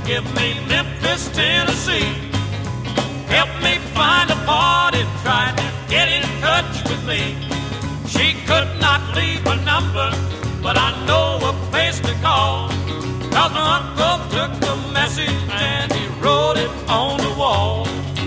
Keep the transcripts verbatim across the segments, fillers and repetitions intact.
Give me Memphis, Tennessee. Help me find a party, try to get in touch with me. She could not leave a number, but I know a place to call. Cause my uncle took the message and he wrote it on the wall.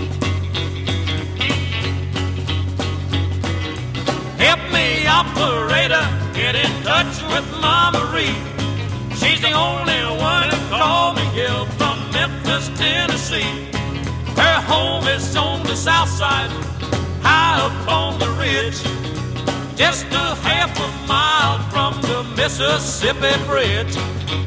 Help me, operator, get in touch with Mama Marie. She's the only one who called me here from Memphis, Tennessee. Her home is on the south side, high up on the ridge, just a half a mile from the Mississippi Bridge.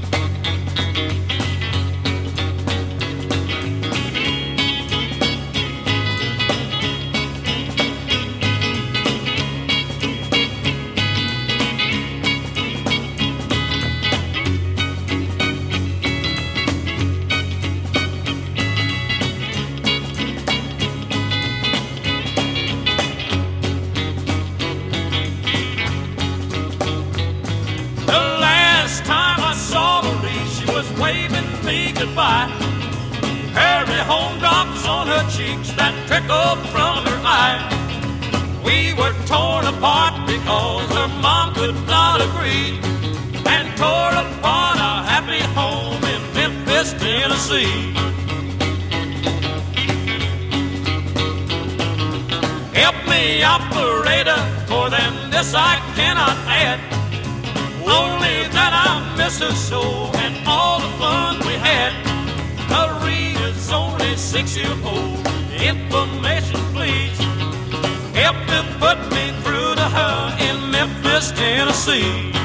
Waving me goodbye. Hurry home drops on her cheeks that trickled from her eye. We were torn apart because her mom could not agree, and tore apart our happy home in Memphis, Tennessee. Help me, operator, more than this I cannot add. Only that I miss her so and all the fun we had. Marie is only six years old. Information, please. Help me put me through to her in Memphis, Tennessee.